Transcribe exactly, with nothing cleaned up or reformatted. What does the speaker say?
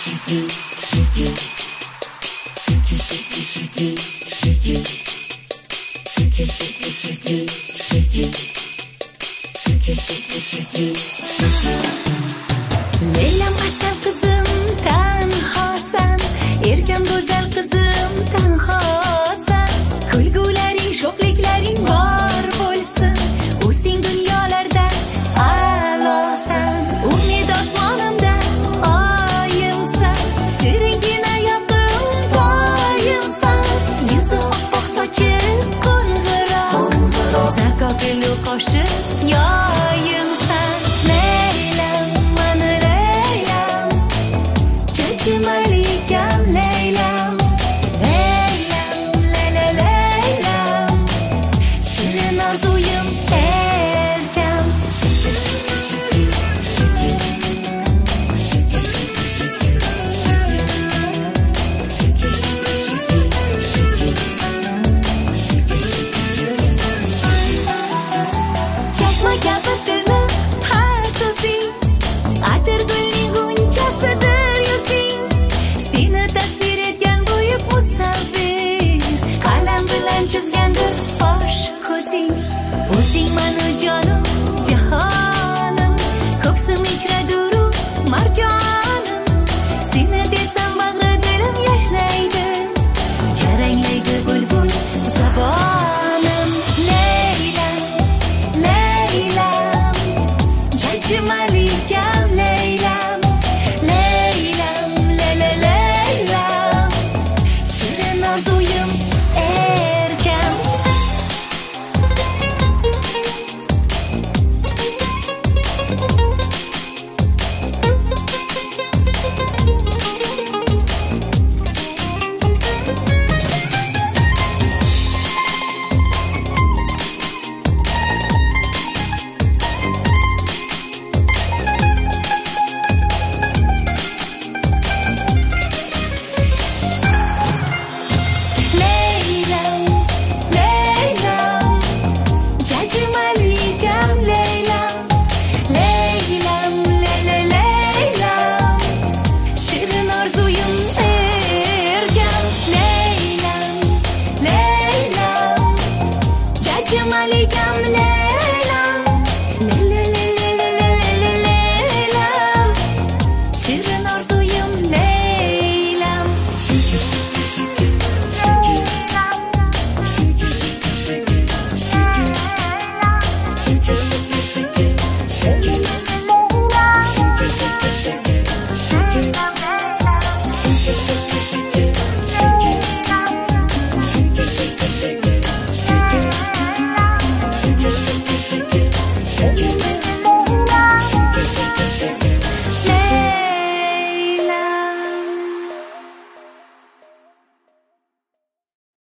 Leylam asal qizim tanhosan, erkam go'zal qizim tanhosan. Kulgularing, sho'xliklaring bor bo'lsin, o'zing dunyolarda a'losan. Umid osmonimda oyimsan, shirigina yoqim doimsan. Yuzi oppoq, sochi qo'ng'iroq, zakokili qoshi yoyimsan. Leylam, mani Leylam, Chachmalikam Leylam. Leylam, Leyla Leylam, shirin orzuyim erkam. Chashma kabi tili har so'zing, atirgulning g'unchasidir yuzing. Seni tasvir etgan buyuk musavvir, qalam bilan chizgandir bosh ko'zing. O'zing mani jonim, jahonim, ko'ksim ichra duru marjonim. Seni desam bag'ri dilim yashnaydi, jaranglaydi bulbul zabonim. Leylam, Leylam, Chachmalikam Leylam. Leylam, Leyla Leylam, shirin orzuyim erkam. Leylam, Leylam, Chachmalikam Leylam. Leylam, Leyla Leylam, shirin orzuyim erkam. Leylam, Leylam, Chachmalikam Leylam. Leyla Leyla Leylam, shirin orzuyim Leylam. Leylam,